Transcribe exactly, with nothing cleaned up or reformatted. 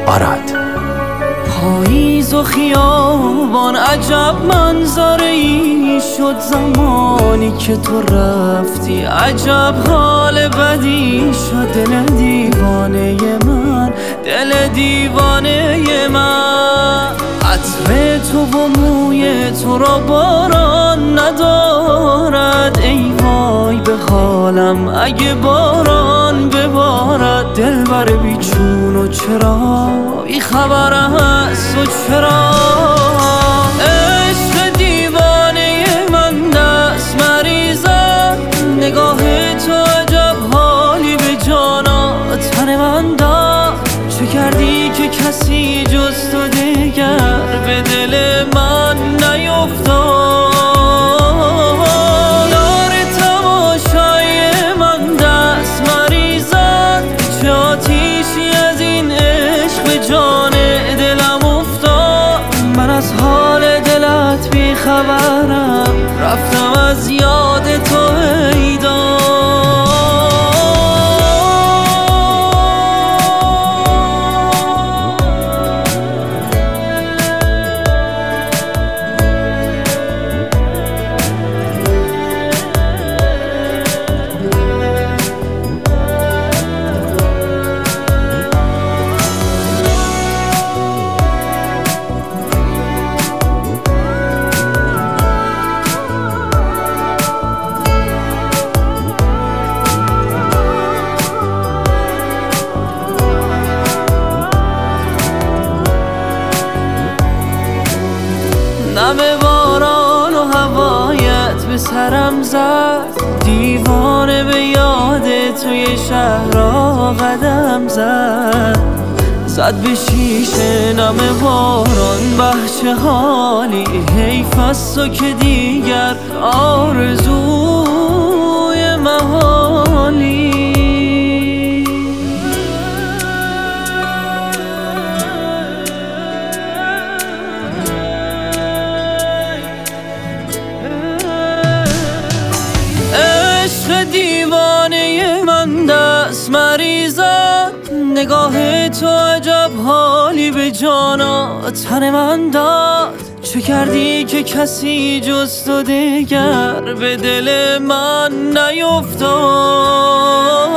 آراد. پاییز و خیابان عجب منظره ای شد زمانی که تو رفتی، عجب حال بدی شد دل دیوانه من، دل دیوانه من. عطر تو و موی تو را باران ندارد، ای وای به حالم اگه باران ببارد. دلبر بیچون و چرا بی خبر هست و چرا عشق دیوانه من دست مریزد. نگاه تو عجب حالی به جانا تن من داد. چه کردی که کسی جز تو دیگر به دل من نیفتاد؟ دار تماشای من دست مریزد، چه آتیشی از این عشق به جان دلم افتاد. من از حال دلت بی خبرم، رفتم از یاد تو ایدا. نم باران و هوایت به سرم زد، دیوانه به یاد توی شهرها قدم زد. زد به شیشه نم باران بهچه حالی، حیف از تو که دیگر آرزوی محالی. عشق دیوانه من دست مریزد، نگاه تو عجب حالی به جانا تن من داد. چه کردی که کسی جز تو دیگر به دل من نیفتاد؟